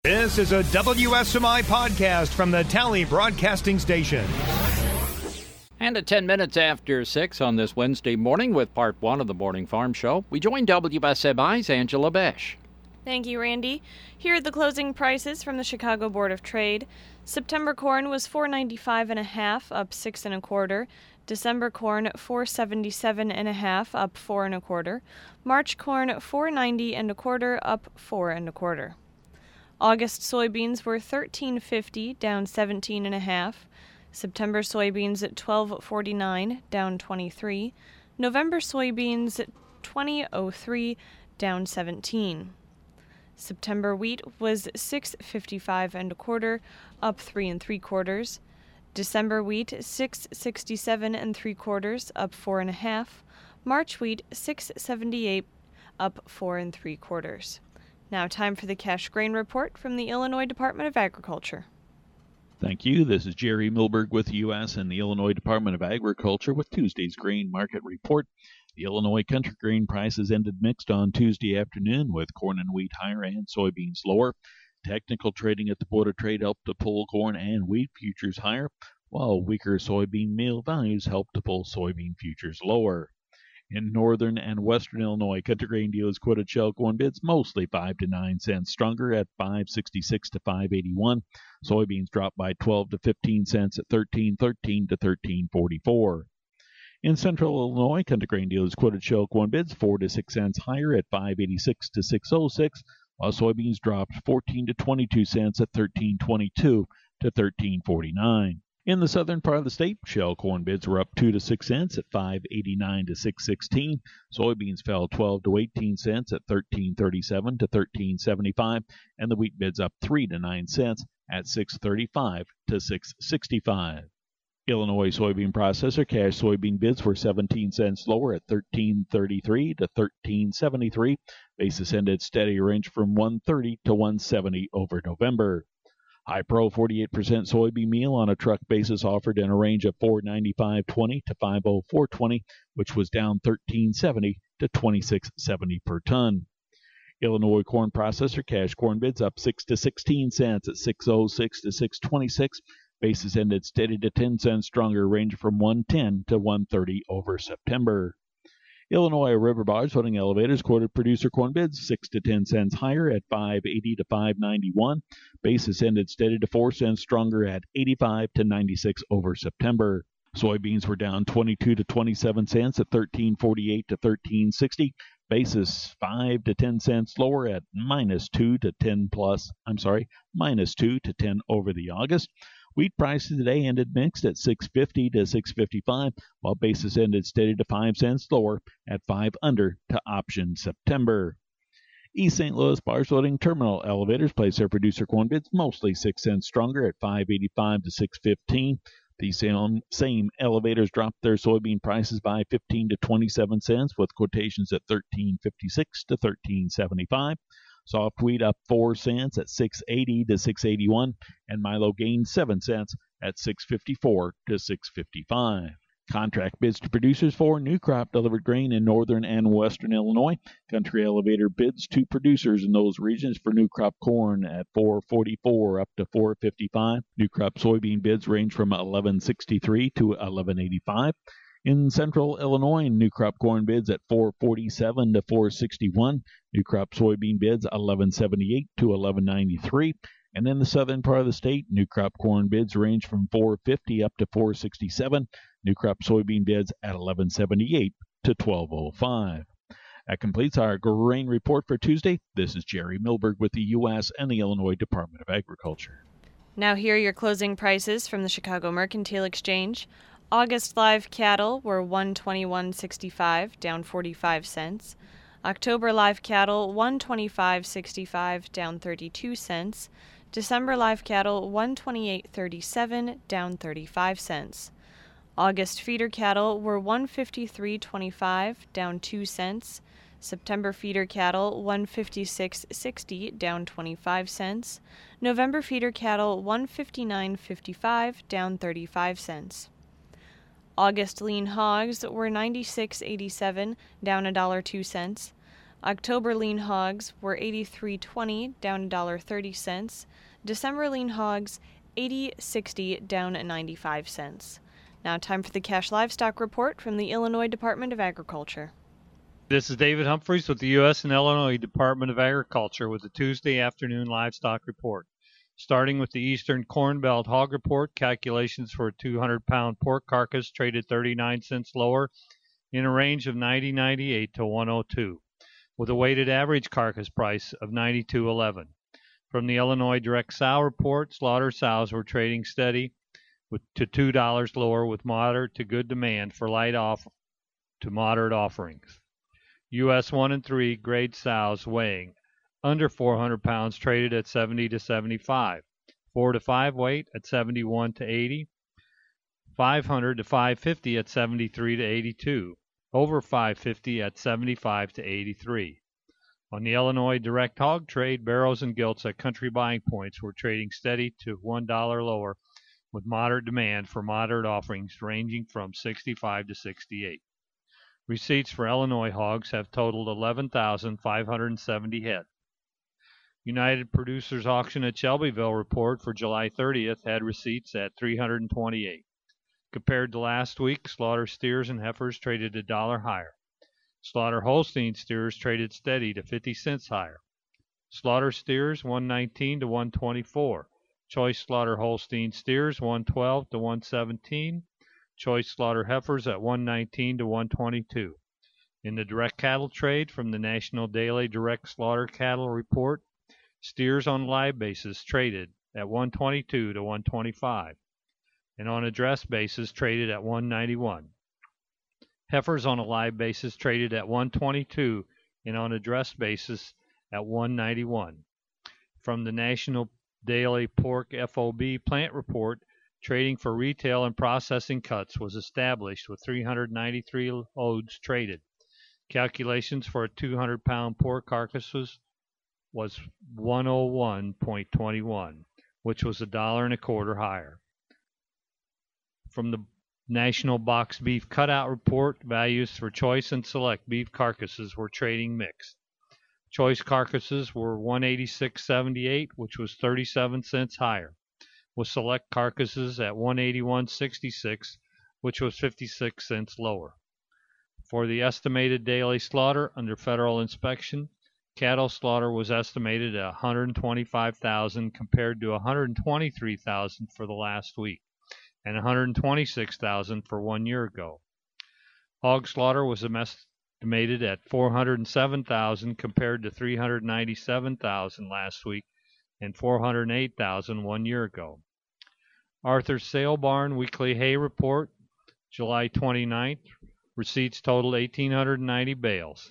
This is a WSMI podcast from the Tally Broadcasting Station. And at 10 minutes after 6 on this Wednesday morning with part 1 of the Morning Farm Show, we join WSMI's Angela Besh. Thank you, Randy. Here are the closing prices from the Chicago Board of Trade. September corn was $4.95.5, up 6 1/4. December corn $4.77.5, up 4 1/4. March corn $4.90 1/4, up 4 1/4. August soybeans were $13.50, down 17 1/2. September soybeans at $12.49, down 23. November soybeans at $20.03, down 17. September wheat was $6.55 1/4, up 3 3/4. December wheat $6.67 3/4, up 4 1/2. March wheat $6.78, up 4 3/4. Now time for the cash grain report from the Illinois Department of Agriculture. Thank you. This is Jerry Milberg with the U.S. and the Illinois Department of Agriculture with Tuesday's grain market report. The Illinois country grain prices ended mixed on Tuesday afternoon with corn and wheat higher and soybeans lower. Technical trading at the Board of Trade helped to pull corn and wheat futures higher, while weaker soybean meal values helped to pull soybean futures lower. In northern and western Illinois, country grain dealers quoted shell corn bids mostly 5 to 9 cents stronger at $5.66 to $5.81. Soybeans dropped by 12 to 15 cents at $13.13 to $13.44. In central Illinois, country grain dealers quoted shell corn bids 4 to 6 cents higher at $5.86 to $6.06, while soybeans dropped 14 to 22 cents at $13.22 to $13.49. In the southern part of the state, shell corn bids were up 2 to 6 cents at $5.89 to $6.16. Soybeans fell 12 to 18 cents at $13.37 to $13.75, and the wheat bids up 3 to 9 cents at $6.35 to $6.65. Illinois soybean processor cash soybean bids were 17 cents lower at $13.33 to $13.73. Basis ended steady range from $1.30 to $1.70 over November. High Pro 48% soybean meal on a truck basis offered in a range of $495.20 to $504.20, which was down $13.70 to $26.70 per ton. Illinois corn processor cash corn bids up 6 to 16 cents at $6.06 to $6.26. Basis ended steady to 10 cents stronger, range from $1.10 to $1.30 over September. Illinois river bars holding elevators quoted producer corn bids 6 to 10 cents higher at $5.80 to $5.91. Basis ended steady to 4 cents stronger at $85 to $96 over September. Soybeans were down 22 to 27 cents at $13.48 to $13.60. Basis 5 to 10 cents lower at minus 2 to 10 over the August. Wheat prices today ended mixed at $6.50 to $6.55, while basis ended steady to 5 cents lower at 5 under to option September. East St. Louis bars loading terminal elevators placed their producer corn bids mostly 6 cents stronger at $5.85 to $6.15. These same elevators dropped their soybean prices by 15 to 27 cents with quotations at $13.56 to $13.75. Soft wheat up 4 cents at $6.80 to $6.81, and Milo gained 7 cents at $6.54 to $6.55. Contract bids to producers for new crop delivered grain in northern and western Illinois. Country elevator bids to producers in those regions for new crop corn at $4.44 up to $4.55. New crop soybean bids range from $11.63 to $11.85. In central Illinois, new crop corn bids at $4.47 to $4.61. New crop soybean bids $11.78 to $11.93. And in the southern part of the state, new crop corn bids range from $4.50 up to $4.67. New crop soybean bids at $11.78 to $12.05. That completes our grain report for Tuesday. This is Jerry Milberg with the U.S. and the Illinois Department of Agriculture. Now here are your closing prices from the Chicago Mercantile Exchange. August live cattle were $121.65, down 45 cents. October live cattle $125.65, down 32 cents. December live cattle $128.37, down 35 cents. August feeder cattle were $153.25, down 2 cents. September feeder cattle $156.60, down 25 cents. November feeder cattle $159.55, down 35 cents. August lean hogs were $96.87, down $1.02. October lean hogs were $83.20, down $1.30. December lean hogs, $80.60, down 95 cents. Now time for the cash livestock report from the Illinois Department of Agriculture. This is David Humphreys with the U.S. and Illinois Department of Agriculture with the Tuesday afternoon livestock report. Starting with the Eastern Corn Belt hog report, calculations for a 200-pound pork carcass traded 39 cents lower in a range of 90.98 to 102, with a weighted average carcass price of 92.11. From the Illinois Direct Sow report, slaughter sows were trading steady to $2 lower with moderate to good demand for light off to moderate offerings. U.S. 1 and 3 grade sows weighing under 400 pounds traded at 70 to 75, 4 to 5 weight at 71 to 80, 500 to 550 at 73 to 82, over 550 at 75 to 83. On the Illinois direct hog trade, barrows and gilts at country buying points were trading steady to $1 lower with moderate demand for moderate offerings ranging from 65 to 68. Receipts for Illinois hogs have totaled 11,570 head. United Producers Auction at Shelbyville report for July 30th had receipts at 328. Compared to last week, slaughter steers and heifers traded $1 higher. Slaughter Holstein steers traded steady to 50 cents higher. Slaughter steers 119 to 124. Choice slaughter Holstein steers 112 to 117. Choice slaughter heifers at 119 to 122. In the direct cattle trade from the National Daily Direct Slaughter Cattle Report, steers on live basis traded at 122 to 125, and on a dress basis traded at 191. Heifers on a live basis traded at 122 and on a dress basis at 191. From the National Daily Pork FOB Plant Report, trading for retail and processing cuts was established with 393 loads traded. Calculations for a 200-pound pork carcass was 101.21, which was $1.25 higher. From the National Box Beef Cutout Report, values for choice and select beef carcasses were trading mixed. Choice carcasses were $186.78, which was 37 cents higher, with select carcasses at $181.66, which was 56 cents lower. For the estimated daily slaughter under federal inspection, cattle slaughter was estimated at 125,000 compared to 123,000 for the last week and 126,000 for 1 year ago. Hog slaughter was estimated at 407,000 compared to 397,000 last week and 408,000 1 year ago. Arthur's Sale Barn Weekly Hay Report, July 29th, receipts totaled 1,890 bales.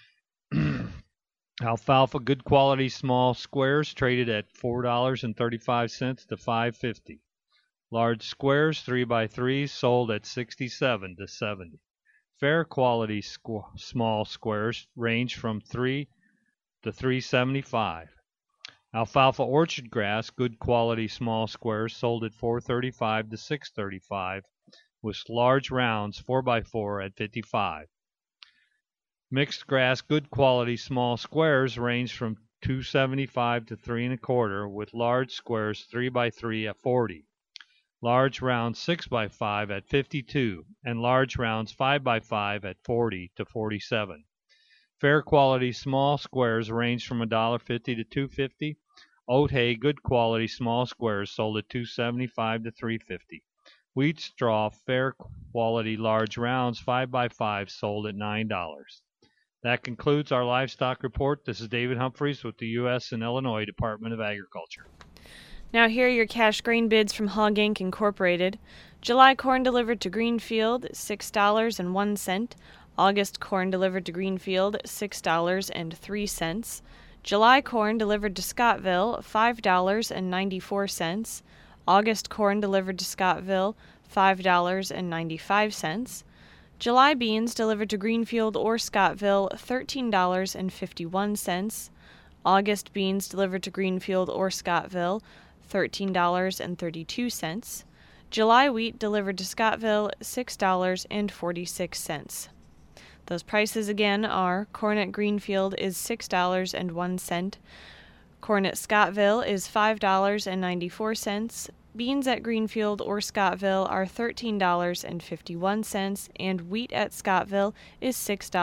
Alfalfa good quality small squares traded at $4.35 to $5.50. Large squares 3x3s sold at 67 to 70. Fair quality small squares range from 3 to 375. Alfalfa orchard grass good quality small squares sold at 435 to 635, with large rounds 4x4 at 55. Mixed grass good quality small squares range from 275 to 3 1/4, with large squares 3x3 at 40. Large rounds 6x5 at 52, and large rounds 5x5 at 40 to 47. Fair quality small squares range from $1.50 to $2.50. Oat hay good quality small squares sold at $2.75 to $3.50. Wheat straw fair quality large rounds 5x5 sold at $9. That concludes our livestock report. This is David Humphreys with the U.S. and Illinois Department of Agriculture. Now here are your cash grain bids from Hog Inc. Incorporated. July corn delivered to Greenfield, $6.01. August corn delivered to Greenfield, $6.03. July corn delivered to Scottville, $5.94. August corn delivered to Scottville, $5.95. July beans delivered to Greenfield or Scottville, $13.51. August beans delivered to Greenfield or Scottville, $13.32. July wheat delivered to Scottville, $6.46. Those prices again are corn at Greenfield is $6.01, corn at Scottville is $5.94, beans at Greenfield or Scottville are $13.51, and wheat at Scottville is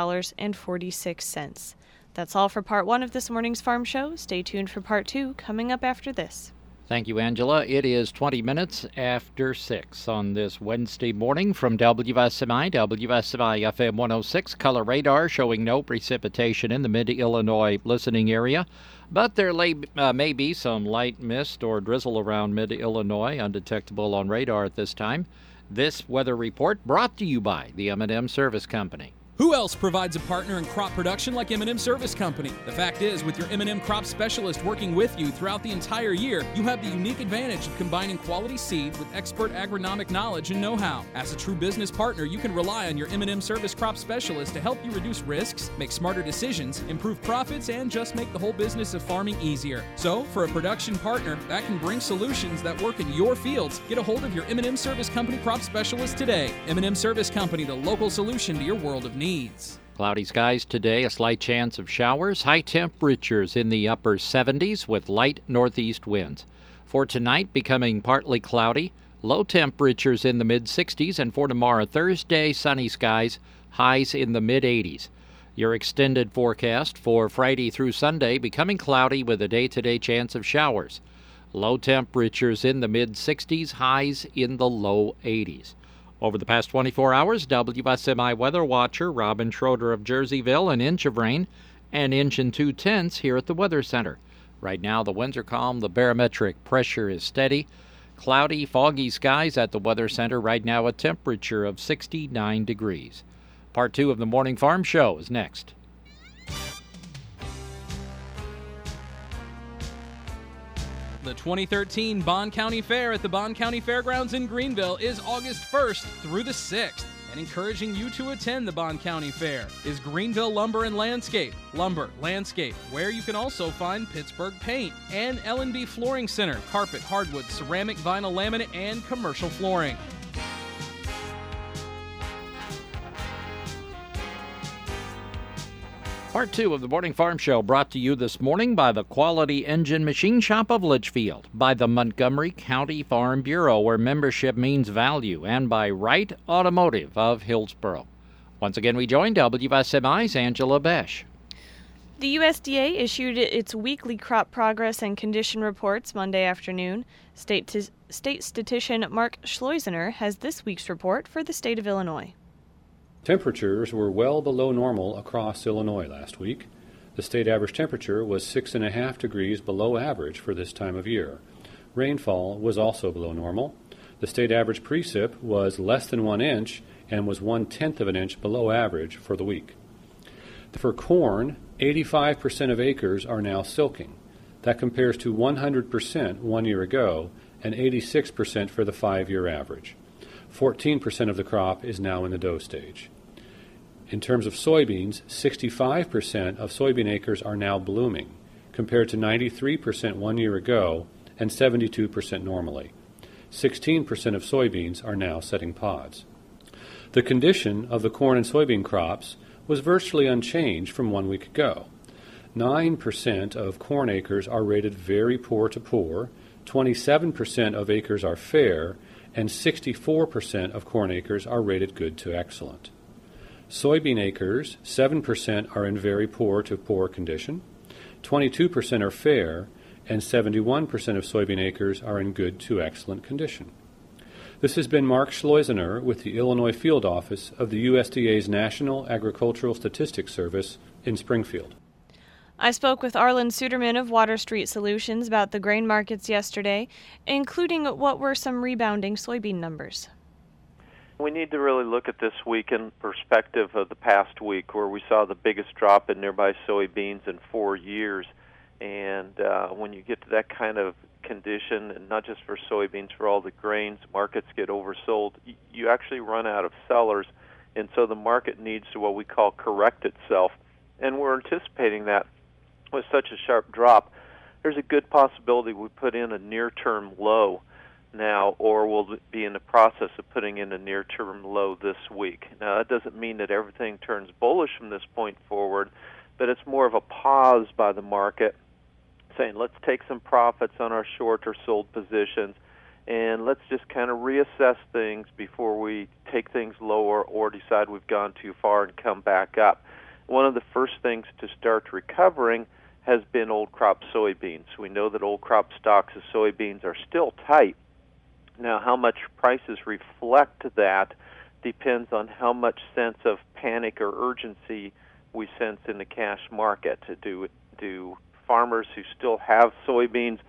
$6.46. That's all for Part 1 of this morning's Farm Show. Stay tuned for Part 2 coming up after this. Thank you, Angela. It is 20 minutes after 6 on this Wednesday morning from WSMI FM 106. Color radar showing no precipitation in the mid-Illinois listening area, but there may be some light mist or drizzle around mid-Illinois, undetectable on radar at this time. This weather report brought to you by the M&M Service Company. Who else provides a partner in crop production like M&M Service Company? The fact is, with your M&M crop specialist working with you throughout the entire year, you have the unique advantage of combining quality seed with expert agronomic knowledge and know-how. As a true business partner, you can rely on your M&M Service crop specialist to help you reduce risks, make smarter decisions, improve profits, and just make the whole business of farming easier. So, for a production partner that can bring solutions that work in your fields, get a hold of your M&M Service Company crop specialist today. M&M Service Company, the local solution to your world of needs. Cloudy skies today, a slight chance of showers, high temperatures in the upper 70s with light northeast winds. For tonight, becoming partly cloudy, low temperatures in the mid-60s, and for tomorrow, Thursday, sunny skies, highs in the mid-80s. Your extended forecast for Friday through Sunday, becoming cloudy with a day-to-day chance of showers. Low temperatures in the mid-60s, highs in the low 80s. Over the past 24 hours, WSMI weather watcher Robin Schroeder of Jerseyville, an inch of rain, an inch and 2/10 here at the Weather Center. Right now, the winds are calm, the barometric pressure is steady. Cloudy, foggy skies at the Weather Center. Right now, a temperature of 69 degrees. Part 2 of the Morning Farm Show is next. The 2013 Bond County Fair at the Bond County Fairgrounds in Greenville is August 1st through the 6th. And encouraging you to attend the Bond County Fair is Greenville Lumber and Landscape, where you can also find Pittsburgh Paint, and L&B Flooring Center, carpet, hardwood, ceramic, vinyl, laminate, and commercial flooring. Part 2 of the Morning Farm Show brought to you this morning by the Quality Engine Machine Shop of Litchfield, by the Montgomery County Farm Bureau, where membership means value, and by Wright Automotive of Hillsboro. Once again, we join WSMI's Angela Besh. The USDA issued its weekly crop progress and condition reports Monday afternoon. State statistician Mark Schleusener has this week's report for the state of Illinois. Temperatures were well below normal across Illinois last week. The state average temperature was 6.5 degrees below average for this time of year. Rainfall was also below normal. The state average precip was less than 1 inch and was 1/10 of an inch below average for the week. For corn, 85% of acres are now silking. That compares to 100% 1 year ago and 86% for the 5-year average. 14% of the crop is now in the dough stage. In terms of soybeans, 65% of soybean acres are now blooming, compared to 93% 1 year ago and 72% normally. 16% of soybeans are now setting pods. The condition of the corn and soybean crops was virtually unchanged from 1 week ago. 9% of corn acres are rated very poor to poor, 27% of acres are fair, and 64% of corn acres are rated good to excellent. Soybean acres, 7% are in very poor to poor condition, 22% are fair, and 71% of soybean acres are in good to excellent condition. This has been Mark Schleusener with the Illinois Field Office of the USDA's National Agricultural Statistics Service in Springfield. I spoke with Arlen Suderman of Water Street Solutions about the grain markets yesterday, including what were some rebounding soybean numbers. We need to really look at this week in perspective of the past week, where we saw the biggest drop in nearby soybeans in 4 years. And when you get to that kind of condition, and not just for soybeans, for all the grains, markets get oversold. You actually run out of sellers, and so the market needs to what we call correct itself. And we're anticipating that with such a sharp drop. There's a good possibility we put in a near-term low. now, or will be in the process of putting in a near-term low this week. Now, that doesn't mean that everything turns bullish from this point forward, but it's more of a pause by the market, saying let's take some profits on our short or sold positions, and let's just kind of reassess things before we take things lower or decide we've gone too far and come back up. One of the first things to start recovering has been old crop soybeans. We know that old crop stocks of soybeans are still tight. Now, how much prices reflect that depends on how much sense of panic or urgency we sense in the cash market. Do farmers who still have soybeans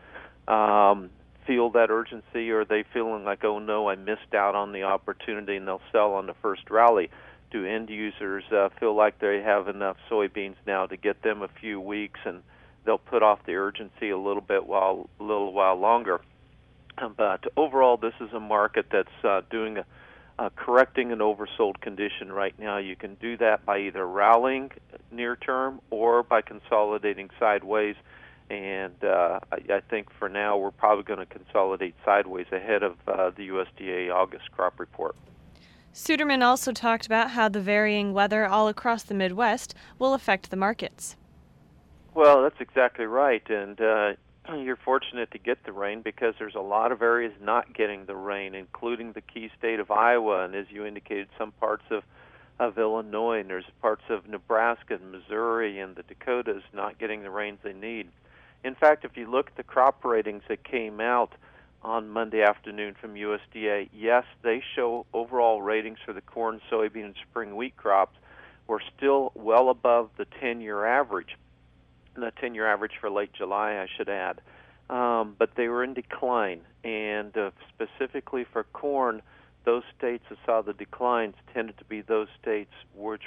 feel that urgency, or are they feeling like, oh no, I missed out on the opportunity, and they'll sell on the first rally? Do end users feel like they have enough soybeans now to get them a few weeks, and they'll put off the urgency a little while longer? But overall, this is a market that's doing a correcting an oversold condition right now. You can do that by either rallying near term or by consolidating sideways. And I think for now we're probably going to consolidate sideways ahead of the USDA August crop report. Suderman also talked about how the varying weather all across the Midwest will affect the markets. Well, that's exactly right, and you're fortunate to get the rain because there's a lot of areas not getting the rain, including the key state of Iowa, and as you indicated, some parts of Illinois, and there's parts of Nebraska and Missouri and the Dakotas not getting the rains they need. In fact, if you look at the crop ratings that came out on Monday afternoon from USDA, yes, they show overall ratings for the corn, soybean, and spring wheat crops were still well above the 10-year average. The 10-year average for late July, I should add. But they were in decline, and specifically for corn, those states that saw the declines tended to be those states which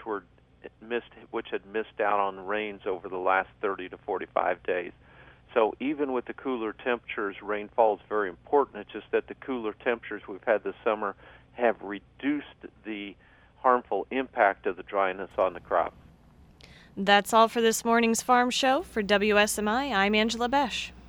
had missed out on rains over the last 30 to 45 days. So even with the cooler temperatures, rainfall is very important. It's just that the cooler temperatures we've had this summer have reduced the harmful impact of the dryness on the crop. That's all for this morning's Farm Show. For WSMI, I'm Angela Besh.